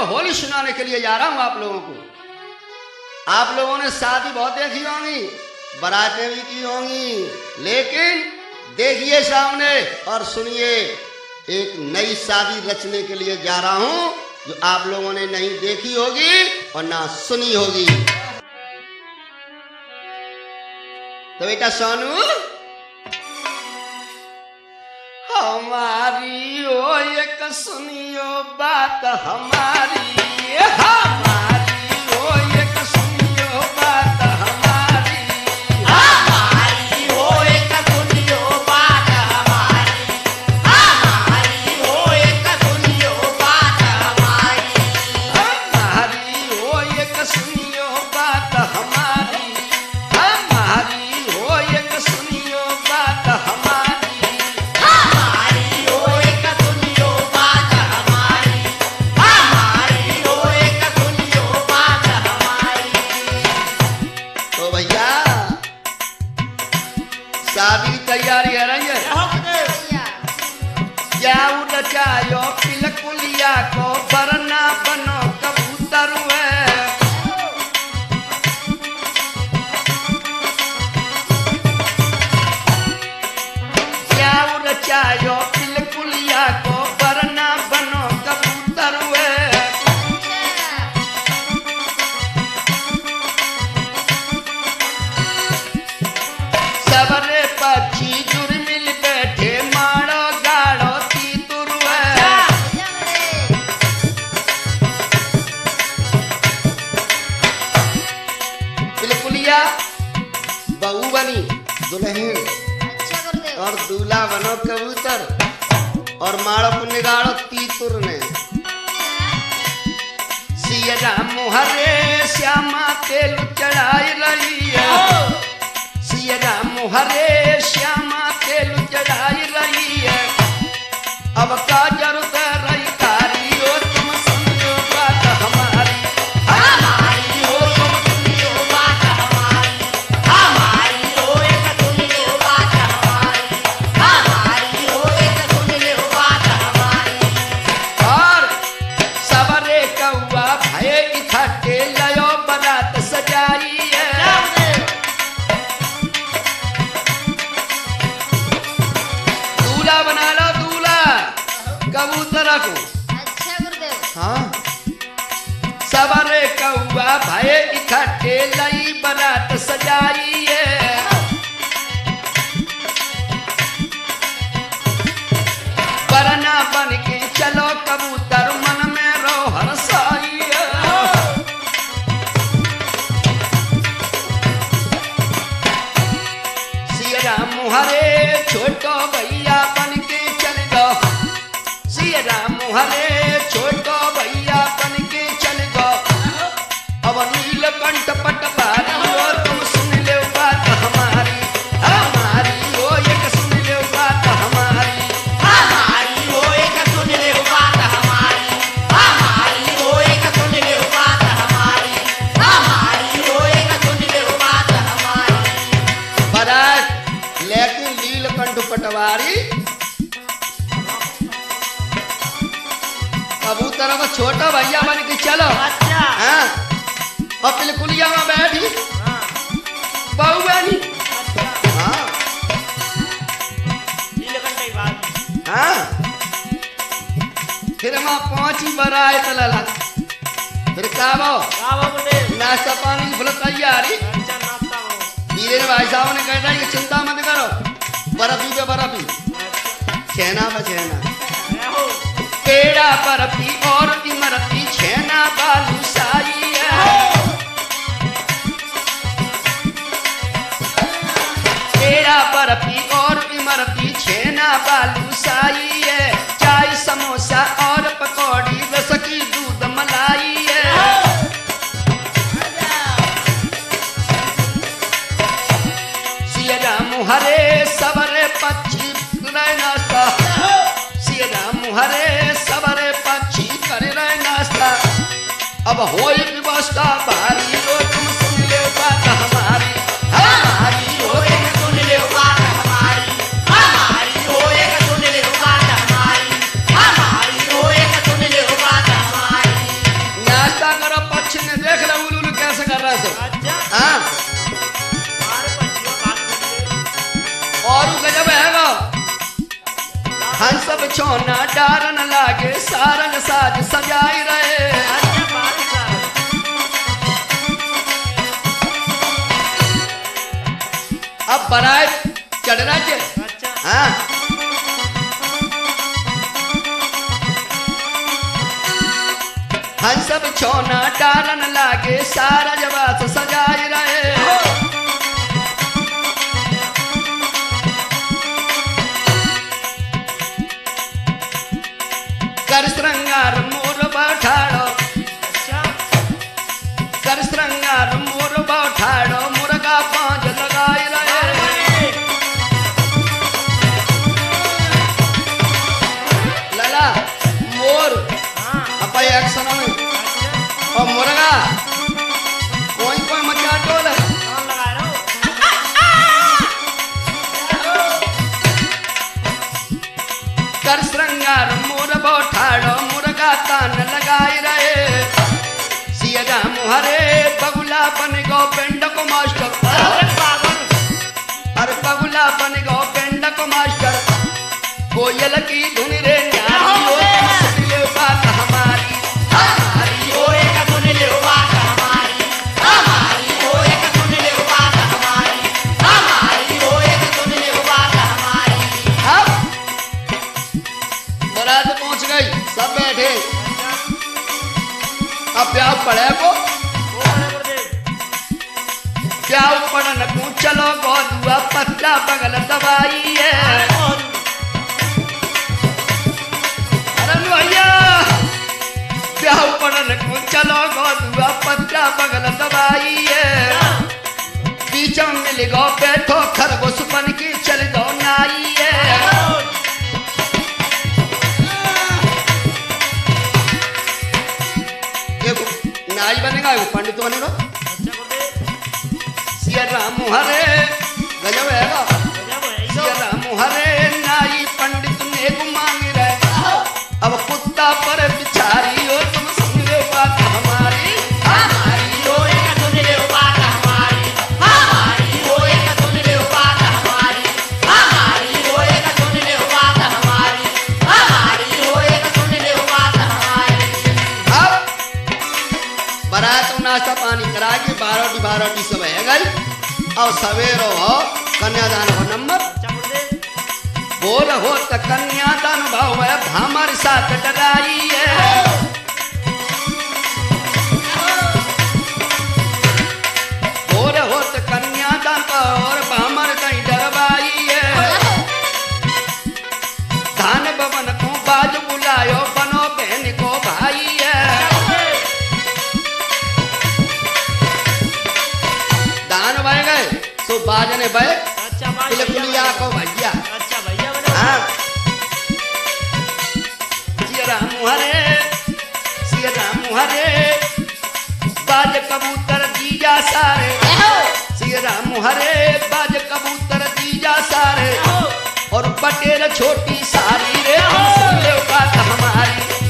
होली सुनाने के लिए जा रहा हूं आप लोगों को। आप लोगों ने शादी बहुत देखी होंगी, बारातें भी की होंगी, लेकिन देखिए सामने और सुनिए, एक नई शादी रचने के लिए जा रहा हूं जो आप लोगों ने नहीं देखी होगी और ना सुनी होगी। तो बेटा सोनू, हमारी ओ एक सुनियो बात हमारी, हमारी ओ एक सुनियो बात हमारी, हमारी ओ एक सुनियो बात हमारी, हमारी ओ एक सुनियो बात हमारी, हमारी ओ एक सुनियो बात हमारी, हमारी ओ एक सुनियो बात हमारी, हमारी ओ एक सुनियो बात हमारी, हमारी ओ एक सुनियो बात हमारी। तो भैया शादी की तैयारी है रही है। क्या रचायो पिलकुलिया को वरना बनो कबूतर है। क्या रचायो पिलकुलिया को वरना बनो कबूतर है। सबरे पक्षी जुर्मिल बैठे मारो गाड़ो तीतुर है। पिलकुलिया बहू बनी दुल्हन और दूल्हा बनो कबूतर और मारो पुण्य गाड़ो तीतुर ने। सिया राम हरे श्यामा तेल चढ़ाई रही है। सिया राम हरे श्यामा तेल चढ़ाई रही है। अब का जरूरत रही तारी ओ तुम सुनियो बात हमारी, हमारी ओ एक सुनियो बात हमारी, हमारी ओ एक सुनियो बात हमारी, हमारी ओ एक सुनियो बात हमारी। और सबरे कौआ भय इकट्ठे लयो बारात सजाई है। दूल्हा बना लो दूल्हा कबूतर को। अच्छा गुरुदेव। हाँ, सबरे कौआ भय इकट्ठे लई बारात सजाई है। वरना बन के चलो कबूतर मन में रो हरसाई है। सिया राम हरे छोटो भैया बन के चल गो। सिया राम हरे छोटो भैया बन के चल गो। अब नीलकंठ पटवारी ओ तुम सुन ले बात हमारी, हमारी ओ एक सुन ले बात हमारी, हमारी ओ एक सुनियो बात हमारी, हमारी ओ एक सुनियो बात हमारी, हमारी ओ एक सुनियो बात हमारी। बारात लेकिन नीलकंठ पटवारी कबूतर अब छोटा भैया बन के चलो। अच्छा। हाँ, और पिलकुलिया में बैठी बहू बनी। हाँ नीलकंठ की बात। हाँ, फिर वहाँ पहुंची बरात लला। फिर काबो नाश्ता पानी की फुल तैयारी। वीरेन भाई साहब ने कहता है कि चिंता मत करो, बर्फी पे बर्फी, छेना पे छेना, पेड़ा बर्फी और इमरती छेना बालूशाही है। पेड़ा बर्फी और इमरती छेना बालूशाही है। चाय समोसा और पकौड़ी रस की दूध मलाई है। सिया राम हरे सबरे पक्षी करे नाश्ता। सिया राम हरे सबरे पक्षी करे नाश्ता। अब होई व्यवस्था भारी ओ तुम सुन ले बात हमारी, हमारी ओ एक सुन ले बात हमारी, हमारी ओ एक सुन ले बात हमारी, हमारी ओ एक सुन ले बात हमारी। बिछौना डारन लागे सारंग साज सजाई रहे। अच्छा बादशाह। अब बारात चढ़ रहा है। अच्छा हाँ हंस बिछौना डारन लागे सारा जवास सजाई रहे। कर श्रृंगार मोर बैठाड़ो, अच्छा कर श्रृंगार मोर बैठाड़ो, मुर्गा पांच लगाई रहे। लला मोर हाँ अपा एक्शन में अच्छा और मुर्गा कोई कोई मचा टोल है। कौन लगा रहे हो? कर श्रृंगार मोर बैठाड़ो, मुर्गा तान लगाई रहे। सिया राम हरे बगुला बन गो पेंड को मास्टर। अरे पागल। अरे बगुला बन गो पेंड को मास्टर। कोयल की धुन रे न्यारी हो सुन ले बात हमारी। हमारी हो एक सुन ले बात हमारी। हमारी हो एक सुन ले बात हमारी। हमारी हो एक सुन ले बात हमारी। अब बारात पहुंच गई, सब बैठे। अब ब्याह पड़े को वो बड़े बड़े ब्याह पड़न को चलो गोदुआ पत्ता बगल दवाई है। अरे भैया ब्याह पड़न को चलो गोदुआ पत्ता बगल दवाई है। बीच में मिल गो बैठो खरगोश बन की चल दो नाई है। देखो नाई बनेगा वो पंडित बनेगा। अच्छा बड़े सिया राम हरे गजब हैगा। गजब है सिया इधर। राम हरे नाई पंडित ने मांग रहे। अब कुत्ता पर बिचारी हो तुम सुन लो बात हमारी। हमारी हो एक सुन ले बात हमारी। हमारी हो एक सुन ले बात हमारी। हमारी हो एक सुन ले बात हमारी। हमारी हो एक सुन ले बात हमारी। अब बारात को नाश्ता पानी करा के 12 सब है गई। और सवेरो हो कन्यादान हो नंबर अच्छा बड़े बोल हो तो कन्यादान भाव है हमारे साथ डराई है। बोल हो तो कन्यादान और हमारे कहीं डरवाई है। धान भवन को बाज बुलायो बनो बहन को भाई है। दान बह गए तो बाजने बह अच्छा बात तिलकुलिया को भैया। अच्छा भैया बने हाँ सिया राम हरे सिया राम हरे बाज कबूतर दीजा सारे। सिया राम हरे बाज कबूतर दीजा सारे। और पटेल छोटी सारी रे सुन ले बात हमारी।